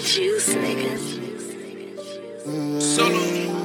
juice, nigga. Solo.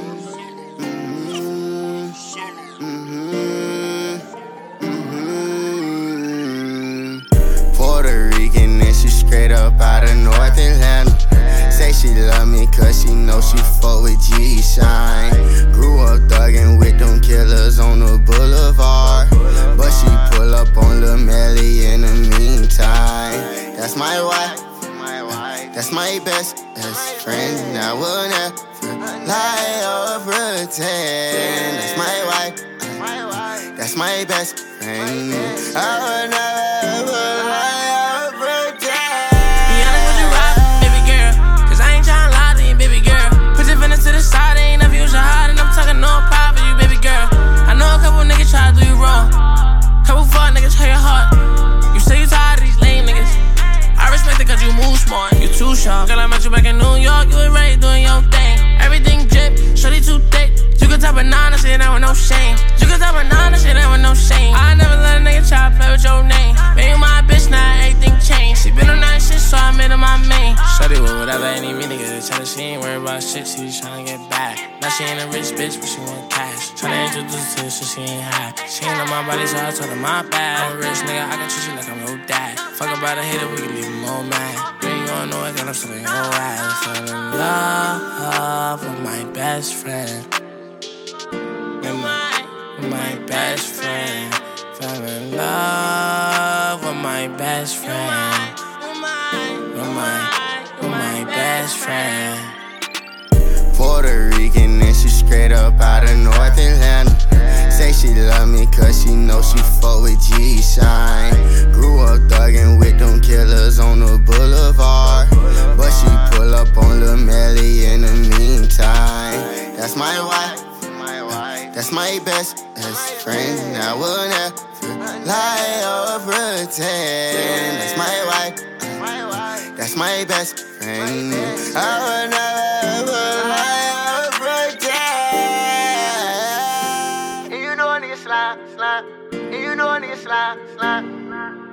Puerto Rican and she straight up out of North Atlanta. Say she love me cause she know she fuck with G-Shine. Grew up thuggin' with them killers on the boulevard, but she pull up on Lil Melly in the meantime. That's my wife, that's my best friend. I will never lie or pretend. That's my wife, that's my best friend. I will never lie or pretend. Be honest with you, right, baby girl, cause I ain't tryna lie to you, baby girl. Put your feelings to the side, ain't never use your heart, and I'm talking no pride for you, baby girl. I know a couple niggas try to do you wrong, couple fuck niggas hurt your heart. You say you tired of these lame niggas, I respect it cause you move smart, you too sharp. Girl, I met you back in New York, you was ready doing your thing. Everything drip, shorty too thick. You can tell banana shit out with no shame. You can tell banana shit out with no shame. I never let a nigga try to play with your name. Man, you my bitch, now everything changed. She been on that shit, so I made her my main. Shorty with whatever, any me nigga. Tell her she ain't worried about shit, she just tryna get back. Now she ain't a rich bitch, but she want cash. Tryna introduce her, so she ain't high. She ain't on my body, so I told her my bad. I'm a rich nigga, I can treat you like I'm your dad. Fuck about a hater, we can leave him all mad. You ain't gonna know it, girl, I'm still in your ass. Fell in love with my best friend. With my best friend. Fell in love with my best friend. With my best friend. Puerto Rican and she straight up out of North Atlanta. Say she love me cause she know she fuck with G-Shine. Grew up thuggin' with them killers on the boulevard, but she pull up on Lil Melly in the meantime. That's my wife, that's my best friend. I will never lie or pretend. That's my wife, that's my best friend. I will never lie or pretend. And you know a nigga slide. And you know a nigga slide.